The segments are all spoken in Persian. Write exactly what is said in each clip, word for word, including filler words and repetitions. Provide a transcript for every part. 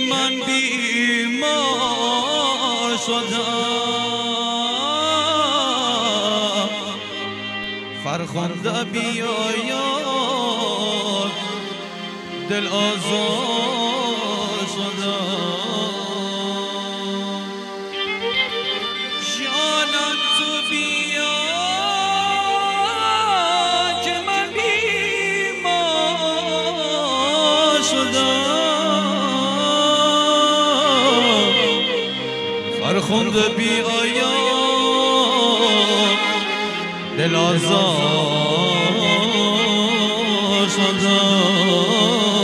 من بیمار شدم فرخنده بیاید دل آزاد شدم جانم تو بیا که من بیمار شدم فرخنده بیاید دل آزاد شدم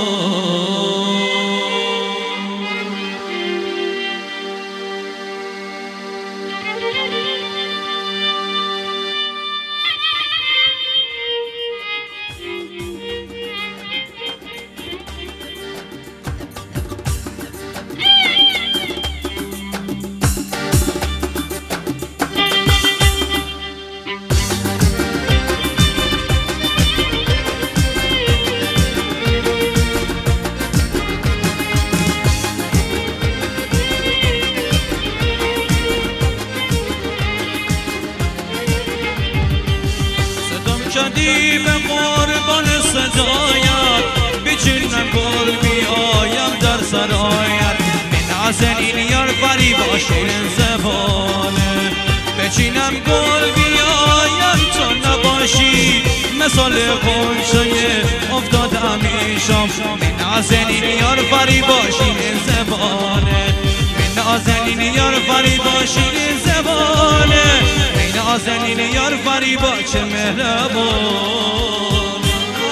شدی به قربان صدایت بچینم گل بیایم در سرایت نازنین یار فریبا شیرین زبانه بچینم گل بیایم تو نباشی مثال غنچه افتاده همیشم نازنین یار فریبا شیرین زبانه نازنین یار فریبا شیرین زبانه نازنین یار فریبا چه مهربان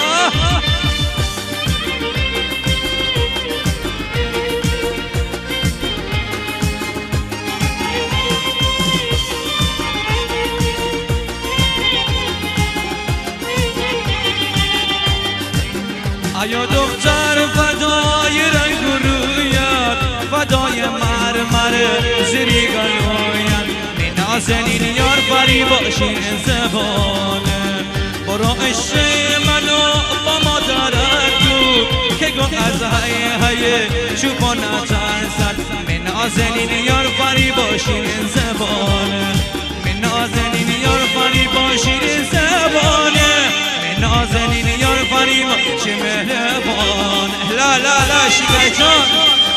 ایا دختر فدای رنگ و رویت فدای مرمر زیری گلویت نازنین یار فریبا شیرین زبانه برو عشق منو با مادرت گو که گو از هیه هیه چوبا نترسد نازنین یار فریبا شیرین زبانه نازنین یار فریبا شیرین زبانه نازنین یار فریبا چه مهربان لا لا لا شیبه جان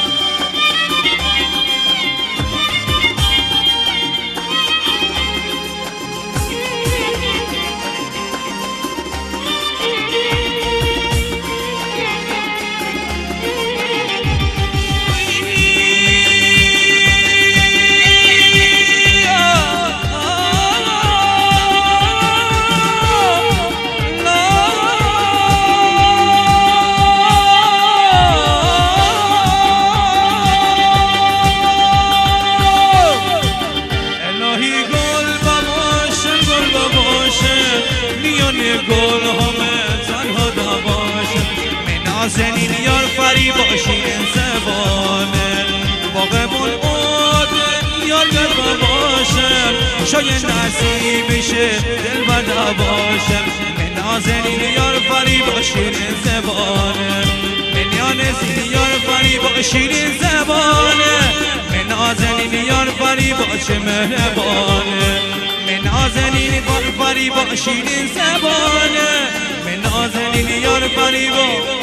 گل همه تنها دباشه نازنین یار فریبا شیرین زبانه باغ بلبل یار گربه باشه شاید نصیبشه دل بده باشه نازنین یار فریبا شیرین زبانه نازنین یار فریبا شیرین زبانه نازنین یار فریبا چه مهربانه نازنین یار فریبا شیرین زبانه نازنین یار فریبا